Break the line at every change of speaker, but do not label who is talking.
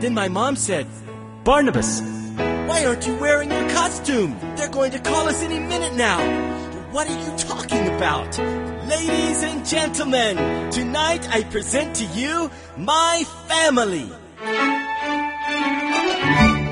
Then my mom said, "Barnabas, why aren't you wearing your costume? They're going to call us any minute now." "What are you talking about?" "Ladies and gentlemen, tonight I present to you my family."